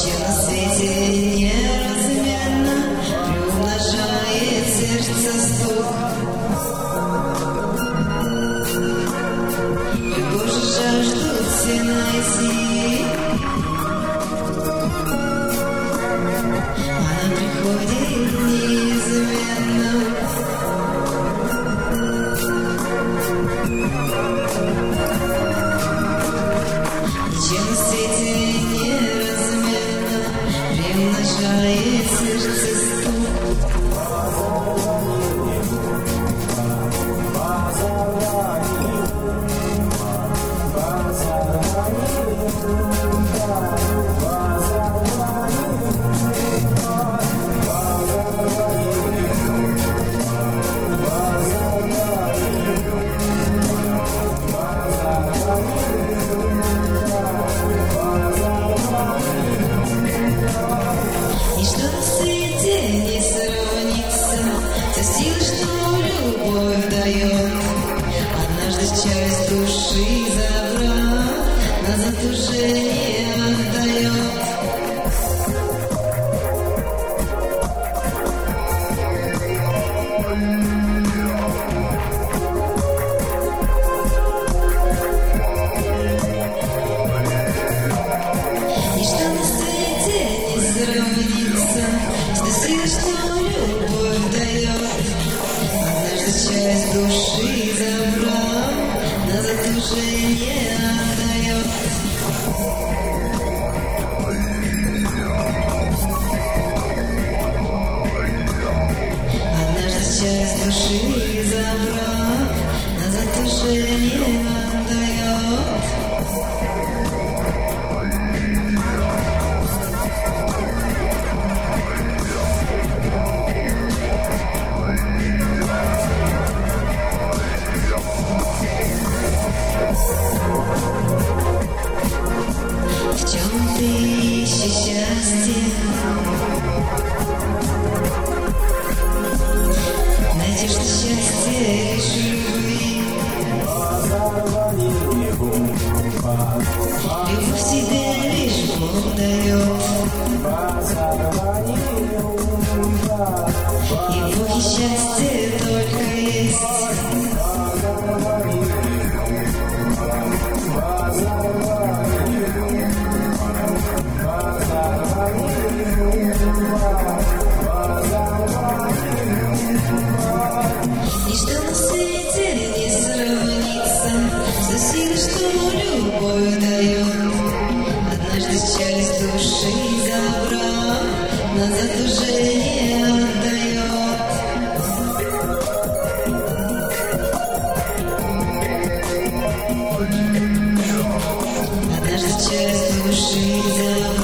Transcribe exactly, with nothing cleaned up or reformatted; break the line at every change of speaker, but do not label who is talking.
Чем на свете неразмерно приумножает сердце стук. Боже, жаждут все найти. Она приходит неизменно. Чем на свете неразмерно приумножает сердце стук. Ничто на свете не сравнится со силой, что любовь дает. Однажды часть души забрав, назад уже не отдает. Ничто на свете не сравнится с той силой, что любовь дает. Однажды часть души забрав, назад уже не отдает. Однажды часть души забрав, назад уже не отдает. В чем ты ищешь счастье? Найдешь ты счастье лишь в любви. Любовь тебе лишь Бог дает. И Бог и счастье только есть. Ничто на свете не сравнится с той силой, что любовь дает. Однажды часть души забрав, назад уже не отдает. Однажды часть души забрав,